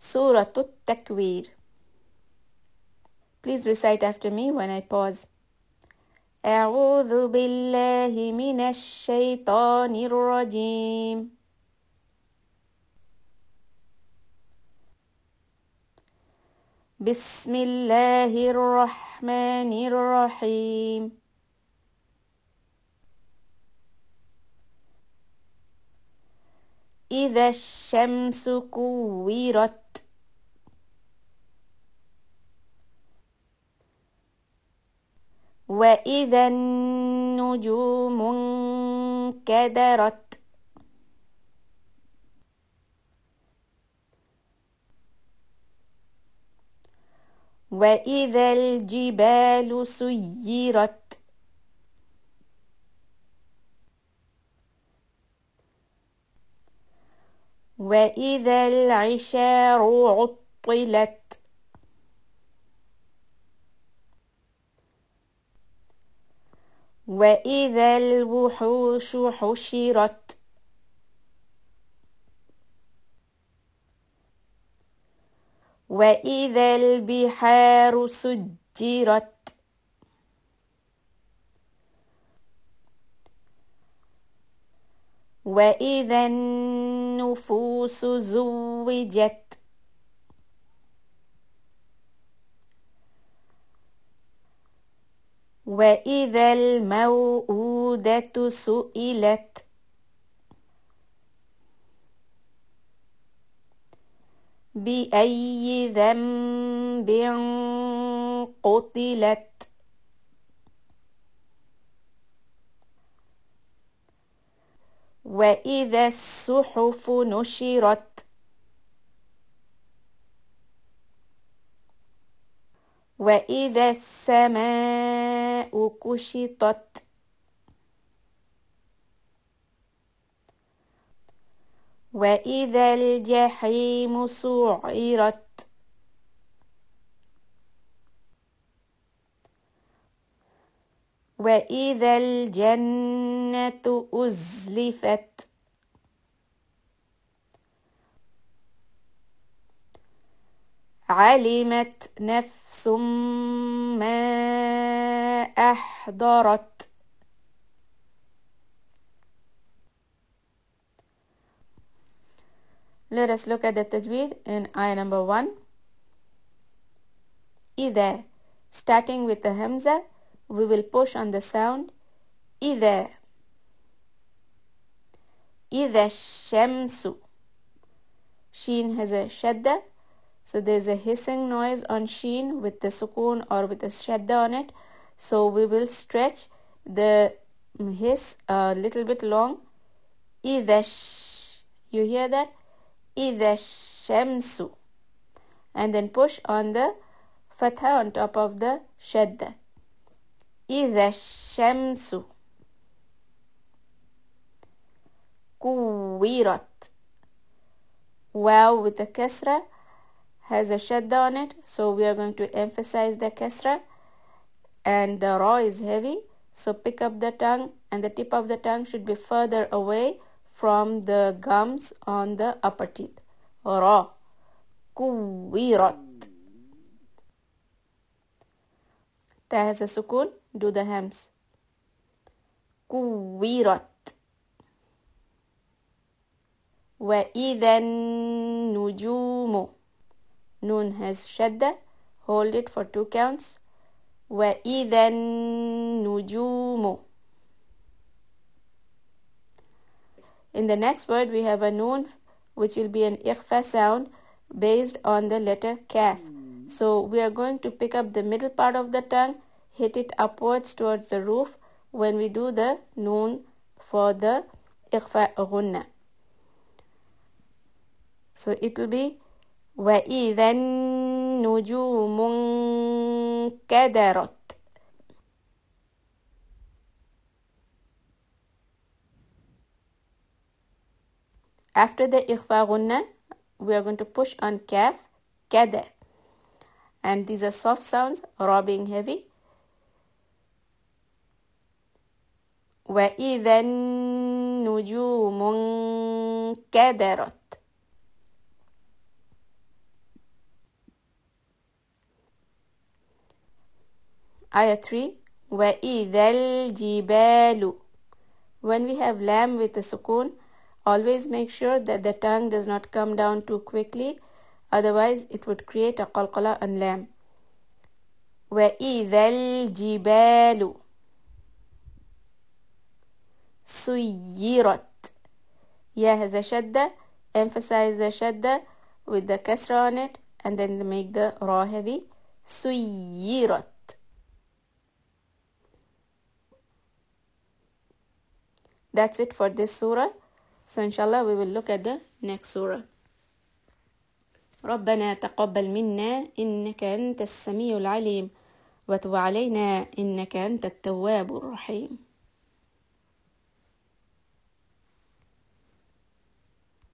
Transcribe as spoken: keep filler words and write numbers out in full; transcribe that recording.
Surah At-Takwir. Please recite after me when I pause. أعوذ بالله من الشيطان الرجيم. بسم الله الرحمن الرحيم. إذا الشمس كورت وإذا النجوم انكدرت وإذا الجبال سيرت وإذا العشار عطلت وإذا الوحوش حشرت وإذا البحار سجرت وإذا النفوس زوجت وإذا الموءودة سئلت بأي ذنب قتلت وإذا الصحف نشرت وإذا السماء كشطت وإذا الجحيم سعرت وإذا الجنة أزلفت علمت نفس ما أحضرت. Let us look at the tajweed in ayah number one. إذا, starting with the hamza, we will push on the sound إذا. إذا الشمس, sheen has a shadda, so there's a hissing noise on sheen with the sukoon or with the shadda on it. So we will stretch the hiss a little bit long. إذا sh, you hear that? إذا الشمس, and then push on the fatha on top of the shadda. إذا الشمس كورت. Wow with the kasra has a shadda on it, so we are going to emphasize the kasra, and the ra is heavy, so pick up the tongue, and the tip of the tongue should be further away from the gums on the upper teeth. Ra, كورت. Ta has a sukoon, do the hams. كورت. وإذا النجوم, noon has shadda, hold it for two counts. وإذا النجوم. In the next word we have a noon which will be an ikhfa sound based on the letter kaf. So we are going to pick up the middle part of the tongue, hit it upwards towards the roof when we do the noon for the ikhfa ghunna. So it will be وَإِذَا النُّجُومُ انكدرت. After the ikhfa ghunna, we are going to push on kaf, kada. And these are soft sounds, ra being heavy. وَإِذَا النُّجُومُ انكدرت. Ayah three. وَإِذَا الْجِبَالُ. When we have lam with a sukoon, always make sure that the tongue does not come down too quickly, otherwise it would create a qalqala on lam. وَإِذَا الْجِبَالُ سُيِّرَتْ. Ya has a shadda, emphasize the shadda with the kasra on it, and then make the ra heavy. سُيِّرَتْ. That's it for this surah. So inshallah we will look at the next surah. ربنا تقبل منا إنك أنت السميع العليم وتب علينا إنك أنت التواب الرحيم.